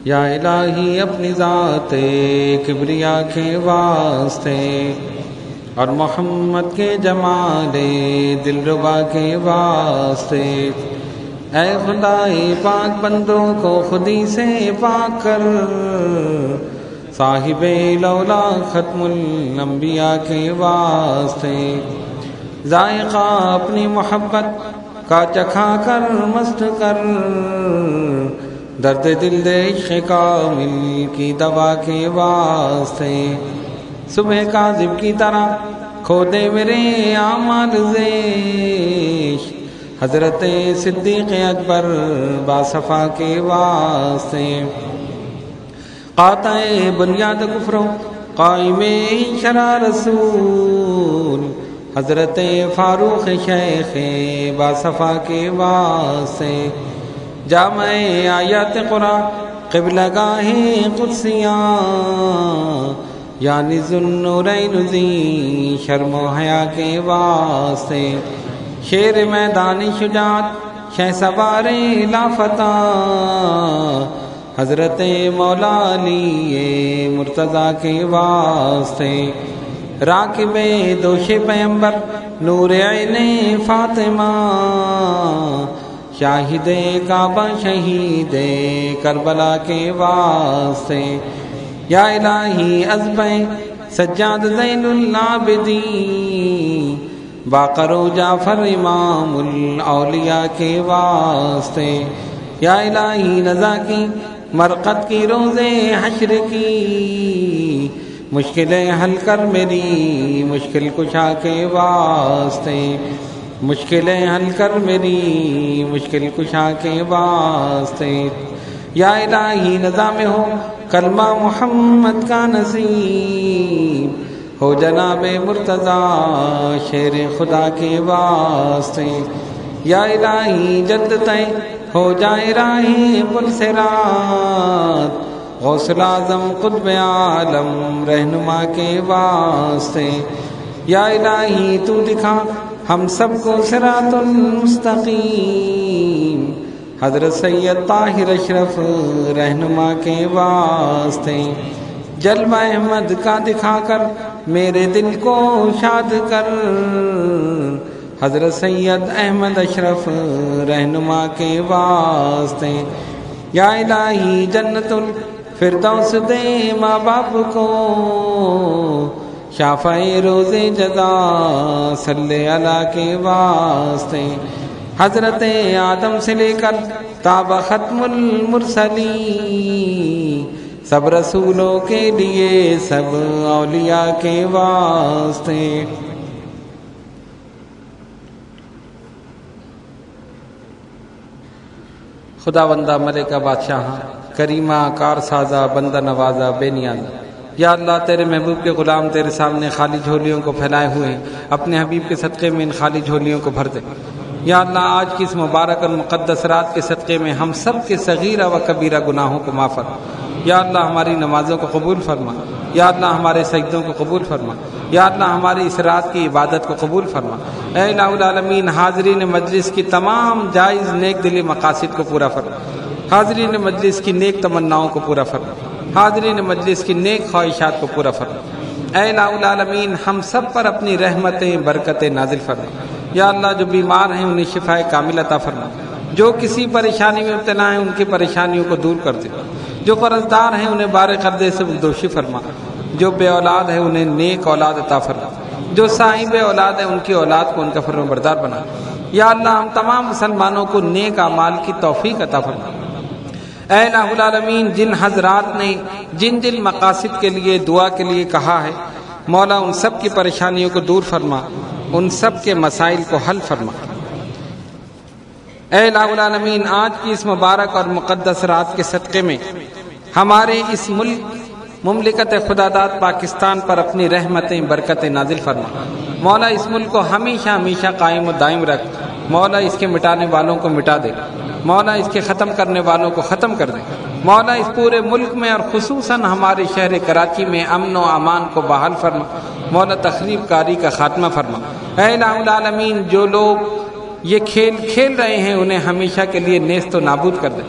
یا الہی اپنی ذات کبریا کے واسطے اور محمد کے جمال دلربا کے واسطے اے خدائے پاک بندوں کو خودی سے پاک کر، صاحب لولا ختم الانبیاء کے واسطے ذائقہ اپنی محبت کا چکھا کر مست کر، درد دل دے عشق کامل کی دوا کے واسطے صبح کاذب کی طرح کھو دے میرے اعمال زیش، حضرت صدیق اکبر باصفا کے واسطے قاطع بنیاد کفر قائم شرع رسول، حضرت فاروق شیخ باصفا کے واسطے جامع آیات قرآن قبلہ گاہ قدسیاں، یعنی ذوالنورین ذی شرم و حیا کے واسطے شیر میدان شجاعت شہ سوار لافتہ، حضرت مولا علی مرتضیٰ کے واسطے راکب دوش پیمبر نور عین فاطمہ، شاہد کعبہ شہید کربلا کے واسطے یا الہی ازبِ سجاد زین العابدین باقر و جعفر امام الاولیاء کے واسطے یا الہی نزا کی مرقد کی روز حشر کی مشکلیں حل کر میری مشکل کشا کے واسطے، مشکلیں حل کر میری مشکل کشا کے واسطے یا الہی نظام ہو کلمہ محمد کا نصیب ہو جناب مرتضیٰ شیر خدا کے واسطے یا الہی جلد طے ہو جائے راہ پلسرات غوث الاعظم قطب عالم رہنما کے واسطے یا الہی تو دکھا ہم سب کو صراط المستقیم، حضرت سید طاہر اشرف رہنما کے واسطے جلوہ احمد کا دکھا کر میرے دل کو شاد کر، حضرت سید احمد اشرف رہنما کے واسطے یا الہی جنت الفردوس دے ماں باپ کو، شافعِ روز جزا صلی اللہ کے واسطے حضرت آدم سے لے کر تاب ختم المرسلین سب رسولوں کے لیے سب اولیاء کے واسطے۔ خدا بندہ ملکہ بادشاہ کریمہ کار سازہ بندہ نوازہ بے نیازہ، یا اللہ تیرے محبوب کے غلام تیرے سامنے خالی جھولیوں کو پھیلائے ہوئے ہیں، اپنے حبیب کے صدقے میں ان خالی جھولیوں کو بھر دے۔ یا اللہ آج کی اس مبارک اور مقدس رات کے صدقے میں ہم سب کے صغیرہ و کبیرہ گناہوں کو معاف فرما۔ یا اللہ ہماری نمازوں کو قبول فرما، یا اللہ ہمارے سجدوں کو قبول فرما، یا اللہ ہماری اس رات کی عبادت کو قبول فرما۔ اے الہ العالمین حاضرین مجلس کی تمام جائز نیک دلی مقاصد کو پورا فرما، حاضرین مجلس کی نیک تمناؤں کو پورا فرما، حاضرین مجلس کی نیک خواہشات کو پورا فرما۔ اے الہ العالمین ہم سب پر اپنی رحمتیں برکتیں نازل فرما۔ یا اللہ جو بیمار ہیں انہیں شفاء کامل عطا فرما، جو کسی پریشانی میں مبتلا ہیں ان کی پریشانیوں کو دور کر دے، جو قرض دار ہیں انہیں بار قرضے سے دوشی فرما، جو بے اولاد ہے انہیں نیک اولاد عطا فرما، جو صاحب اولاد ہے ان کی اولاد کو ان کا فرمان بردار بنا۔ یا اللہ ہم تمام مسلمانوں کو نیک اعمال کی توفیق عطا فرما۔ اے الہ العالمین جن حضرات نے جن جن مقاصد کے لیے دعا کے لیے کہا ہے مولا ان سب کی پریشانیوں کو دور فرما، ان سب کے مسائل کو حل فرما۔ اے الہ العالمین آج کی اس مبارک اور مقدس رات کے صدقے میں ہمارے اس مملکت خداداد پاکستان پر اپنی رحمتیں برکتیں نازل فرما۔ مولا اس ملک کو ہمیشہ ہمیشہ قائم و دائم رکھ، مولا اس کے مٹانے والوں کو مٹا دے، مولا اس کے ختم کرنے والوں کو ختم کر دے، مولا اس پورے ملک میں اور خصوصاً ہمارے شہر کراچی میں امن و امان کو بحال فرما، مولا تخریب کاری کا خاتمہ فرما۔ اے الہ العالمین جو لوگ یہ کھیل کھیل رہے ہیں انہیں ہمیشہ کے لیے نیست و نابود کر دے،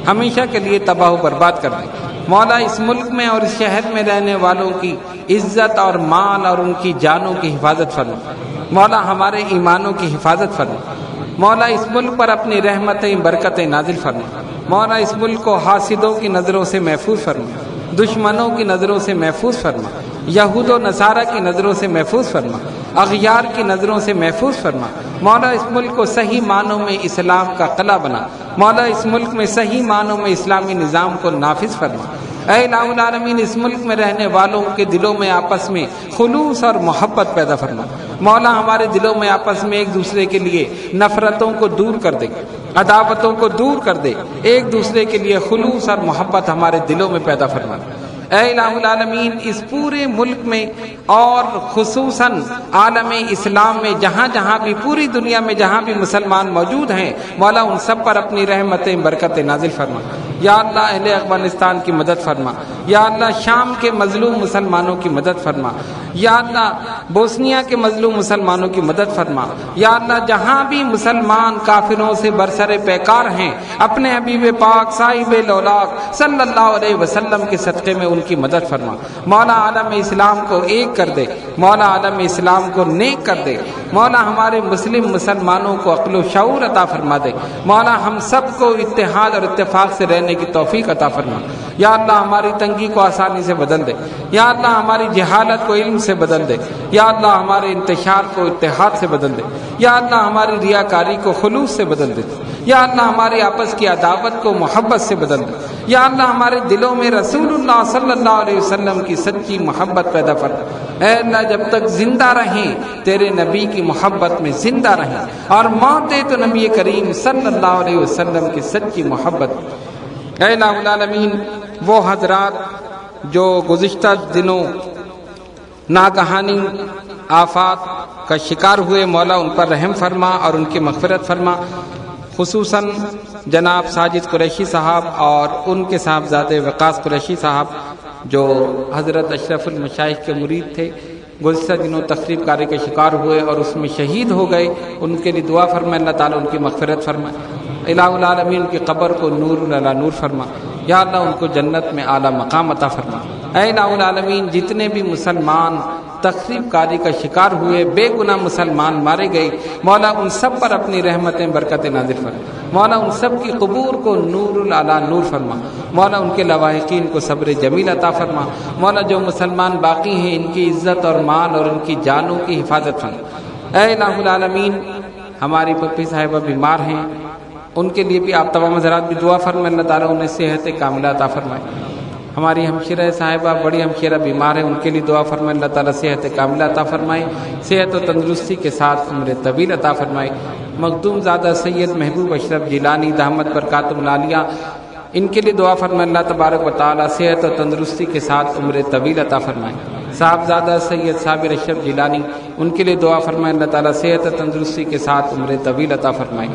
ہمیشہ کے لیے تباہ و برباد کر دے۔ مولا اس ملک میں اور اس شہر میں رہنے والوں کی عزت اور مال اور ان کی جانوں کی حفاظت فرما۔ مولا ہمارے ایمانوں کی حفاظت فرما۔ مولا اس ملک پر اپنی رحمتیں برکتیں نازل فرما۔ مولا اس ملک کو حاسدوں کی نظروں سے محفوظ فرما، دشمنوں کی نظروں سے محفوظ فرما، یہود و نصارہ کی نظروں سے محفوظ فرما، اغیار کی نظروں سے محفوظ فرما۔ مولا اس ملک کو صحیح معنوں میں اسلام کا قلعہ بنا۔ مولا اس ملک میں صحیح معنوں میں اسلامی نظام کو نافذ فرما۔ اے الہ العالمین، اس ملک میں رہنے والوں کے دلوں میں آپس میں خلوص اور محبت پیدا فرما۔ مولا ہمارے دلوں میں آپس میں ایک دوسرے کے لیے نفرتوں کو دور کر دے، عداوتوں کو دور کر دے، ایک دوسرے کے لیے خلوص اور محبت ہمارے دلوں میں پیدا فرما۔ اے الہ العالمین، اس پورے ملک میں اور خصوصاً عالم اسلام میں جہاں جہاں بھی، پوری دنیا میں جہاں بھی مسلمان موجود ہیں، مولا ان سب پر اپنی رحمتیں برکتیں نازل فرما۔ یا اللہ اہل افغانستان کی مدد فرما۔ یا اللہ شام کے مظلوم مسلمانوں کی مدد فرما۔ یا اللہ بوسنیا کے مظلوم مسلمانوں کی مدد فرما۔ یا اللہ جہاں بھی مسلمان کافروں سے برسر پیکار ہیں، اپنے حبیب پاک صاحب لولاک صلی اللہ علیہ وسلم کے صدقے میں ان کی مدد فرما۔ مولا عالم اسلام کو ایک کر دے، مولا عالم اسلام کو نیک کر دے، مولا ہمارے مسلمانوں کو عقل و شعور عطا فرما دے، مولا ہم سب کو اتحاد اور اتفاق سے رہنے کی توفیق عطا فرما۔ یا اللہ ہماری تنگی کو آسانی سے بدل دے، یا اللہ ہماری جہالت کو علم سے بدل دے، یا اللہ ہمارے انتشار کو اتحاد سے بدل دے، یا اللہ ہماری ریاکاری کو خلوص سے بدل دے، یا اللہ ہمارے آپس کی عداوت کو محبت سے بدل دے، یا اللہ ہمارے دلوں میں رسول اللہ صلی اللہ علیہ وسلم کی سچی محبت پیدا فرما۔ اے اللہ جب تک زندہ رہیں تیرے نبی کی محبت میں زندہ رہیں، اور موت دے تو نبی کریم صلی اللہ علیہ وسلم کی سچی محبت۔ اے الہ العالمین، وہ حضرات جو گزشتہ دنوں ناگہانی آفات کا شکار ہوئے، مولا ان پر رحم فرما اور ان کی مغفرت فرما، خصوصاً جناب ساجد قریشی صاحب اور ان کے صاحبزادے وقاص قریشی صاحب جو حضرت اشرف المشائخ کے مرید تھے، گزشتہ دنوں تخریب کاری کے شکار ہوئے اور اس میں شہید ہو گئے، ان کے لیے دعا فرمائے، اللہ تعالیٰ ان کی مغفرت فرمائے۔ الہ العالمین ان کی قبر کو نور علی نور فرما۔ یا اللہ ان کو جنت میں اعلیٰ مقام عطا فرما۔ اے الہ العالمین، جتنے بھی مسلمان تخریب کاری کا شکار ہوئے، بے گناہ مسلمان مارے گئے، مولا ان سب پر اپنی رحمتیں برکتیں نازل فرما۔ مولا ان سب کی قبور کو نور علی نور فرما۔ مولا ان کے لواحقین کو صبر جمیل عطا فرما۔ مولا جو مسلمان باقی ہیں ان کی عزت اور مال اور ان کی جانوں کی حفاظت فرما۔ اے الہ العالمین، ہماری پپی صاحبہ بیمار ہیں، ان کے لیے بھی آپ تمام حضرات بھی دعا فرمائیں، اللہ تعالیٰ انہیں صحت کاملہ عطا فرمائے۔ ہماری ہمشیرہ صاحبہ بڑی ہمشیرہ بیمار ہیں، ان کے لیے دعا فرمائیں، اللہ تعالیٰ صحت کاملہ عطا فرمائے، صحت و تندرستی کے ساتھ عمر طویل عطا فرمائے۔ مخدوم زادہ سید محبوب اشرف جیلانی دامت برکاتہ العالیہ، ان کے لیے دعا فرمائیں، اللہ تبارک و تعالیٰ صحت و تندرستی کے ساتھ عمر طویل عطا فرمائے۔ صاحبزادہ سید صابر اشرف جیلانی، ان کے لیے دعا فرمائیں، اللہ تعالیٰ صحت و تندرستی کے ساتھ عمر طویل عطا فرمائے۔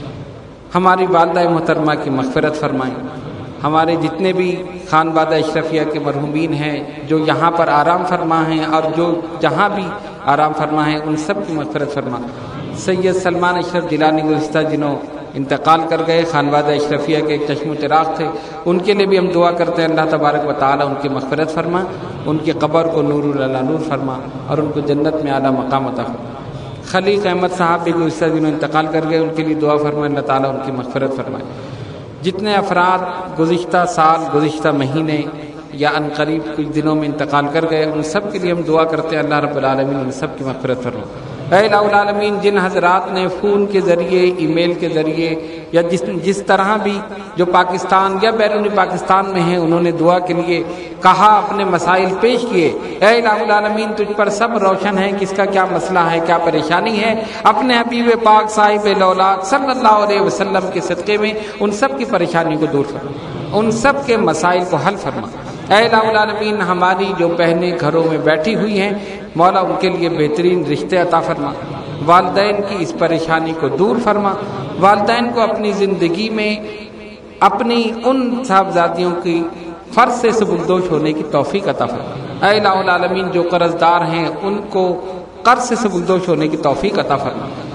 ہماری والدہ محترمہ کی مغفرت فرمائیں۔ ہمارے جتنے بھی خانوادہ اشرفیہ کے مرحومین ہیں جو یہاں پر آرام فرما ہیں اور جو جہاں بھی آرام فرما ہیں، ان سب کی مغفرت فرما۔ سید سلمان اشرف جیلانی گزشتہ دنوں انتقال کر گئے، خانوادہ اشرفیہ کے ایک چشم و چراغ تھے، ان کے لیے بھی ہم دعا کرتے ہیں، اللہ تبارک و تعالیٰ ان کی مغفرت فرما، ان کی قبر کو نور علی نور فرما اور ان کو جنت میں اعلیٰ مقام عطا فرما۔ خلیق احمد صاحب بھی گزشتہ دنوں انتقال کر گئے، ان کے لیے دعا فرمائیں، اللہ تعالیٰ ان کی مغفرت فرمائے۔ جتنے افراد گزشتہ سال، گزشتہ مہینے یا ان قریب کچھ دنوں میں انتقال کر گئے، ان سب کے لیے ہم دعا کرتے ہیں، اللہ رب العالمین ان سب کی مغفرت فرمائے۔ اے الہ العالمین، جن حضرات نے فون کے ذریعے، ای میل کے ذریعے یا جس طرح بھی جو پاکستان یا بیرون پاکستان میں ہیں، انہوں نے دعا کے لیے کہا، اپنے مسائل پیش کیے، اے الہ العالمین تجھ پر سب روشن ہے، کس کا کیا مسئلہ ہے، کیا پریشانی ہے، اپنے حبیب پاک صاحب لولاک صلی اللہ علیہ وسلم کے صدقے میں ان سب کی پریشانی کو دور فرما، ان سب کے مسائل کو حل فرما۔ اے الہ العالمین، ہماری جو بہنیں گھروں میں بیٹھی ہوئی ہیں، مولا ان کے لیے بہترین رشتے عطا فرما، والدین کی اس پریشانی کو دور فرما، والدین کو اپنی زندگی میں اپنی ان صاحبزادیوں کی فرض سے سبکدوش ہونے کی توفیق عطا فرما۔ اے الہ العالمین، جو قرض دار ہیں ان کو قرض سے سبکدوش ہونے کی توفیق عطا فرما۔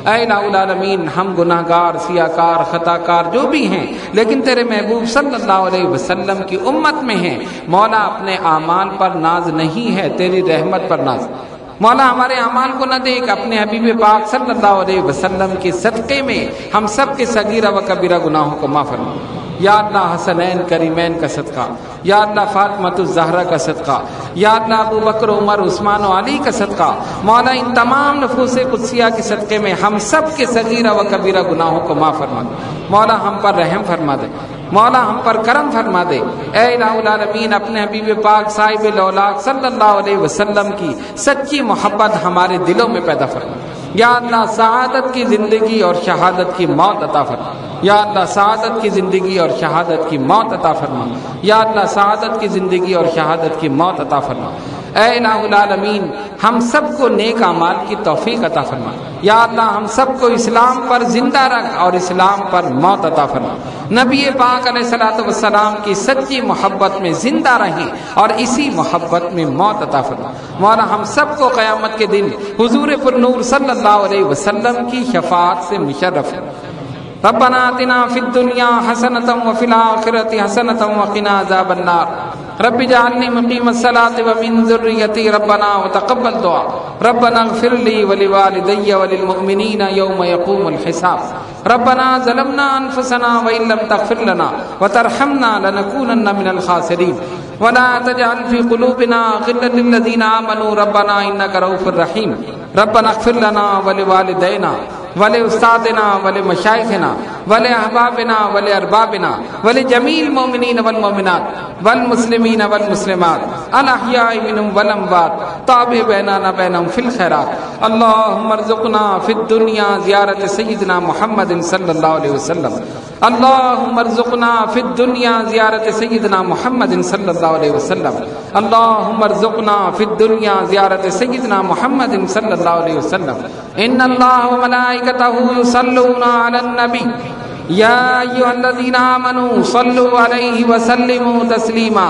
اے الہ العالمین ہم گناہ گار، سیاہ کار، خطا کار جو بھی ہیں، لیکن تیرے محبوب صلی اللہ علیہ وسلم کی امت میں ہیں۔ مولا اپنے اعمال پر ناز نہیں ہے، تیری رحمت پر ناز۔ مولا ہمارے اعمال کو نہ دیکھ، اپنے حبیب پاک صلی اللہ علیہ وسلم کے صدقے میں ہم سب کے صغیرہ و کبیرہ گناہوں کو معاف فرما۔ یا اللہ حسنین کریمین کا صدقہ، یا اللہ فاطمۃ الزہرا کا صدقہ، یا اللہ ابو بکر، عمر، عثمان و علی کا صدقہ، مولا ان تمام نفوس قدسیہ کے صدقے میں ہم سب کے صغیرہ و کبیرہ گناہوں کو معاف فرما دے۔ مولا ہم پر رحم فرما دے، مولا ہم پر کرم فرما دے۔ اے الہ العالمین اپنے حبیب پاک صاحب الاولاق صلی اللہ علیہ وسلم کی سچی محبت ہمارے دلوں میں پیدا فرما۔ یا اللہ سعادت کی زندگی اور شہادت کی موت عطا فرما۔ یا اللہ سعادت کی زندگی اور شہادت کی موت عطا فرما۔ یا اللہ سعادت کی زندگی اور شہادت کی موت عطا فرما۔ اے الہ العالمین ہم سب کو نیک اعمال کی توفیق عطا فرما۔ یا اللہ ہم سب کو اسلام پر زندہ رکھ اور اسلام پر موت عطا فرما۔ نبی پاک علیہ الصلوۃ والسلام کی سچی محبت میں زندہ رہیں اور اسی محبت میں موت عطا فرما۔ مولا ہم سب کو قیامت کے دن حضور پرنور صلی اللہ علیہ وسلم کی شفاعت سے مشرف ربنا آتنا فی الدنیا حسنۃ وفی الآخرۃ حسنۃ وقنا عذاب النار رب اجعلنی مقیم الصلاۃ ومن ذریتی ربنا وتقبل دعا ربنا اغفر لی ولوالدی وللمؤمنین یوم یقوم الحساب ربنا ظلمنا انفسنا وان لم تغفر لنا وترحمنا لنکونن من الخاسرین ولا تجعل في قلوبنا غلا للذین آمنوا ربنا انک رؤوف رحیم ربنا اغفر لنا ولوالدینا ولأستاذنا ولمشایخنا ولأحبابنا ولأربابنا ولجميع المؤمنين والمؤمنات والمسلمين والمسلمات الأحياء منهم والأموات تابع بيننا بينهم في الخيرات اللهم ارزقنا في الدنيا زيارة سيدنا محمد صلى الله عليه وسلم اللهم ارزقنا في الدنيا زيارة سيدنا محمد صلى الله عليه وسلم اللهم ارزقنا في الدنيا زيارة سيدنا محمد صلى الله عليه وسلم إن الله وملائكته يصلون على النبي يا أيها الذين آمنوا صلوا عليه وسلموا تسليما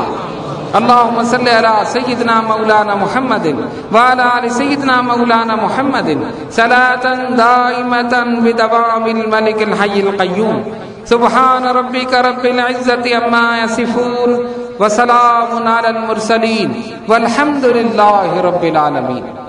اللهم صل على سيدنا مولانا محمد وعلى آل سيدنا مولانا محمد صلاة دائمة بدوام الملك الحي القيوم سبحان ربك رب العزة عما يصفون وسلام على المرسلين والحمد لله رب العالمين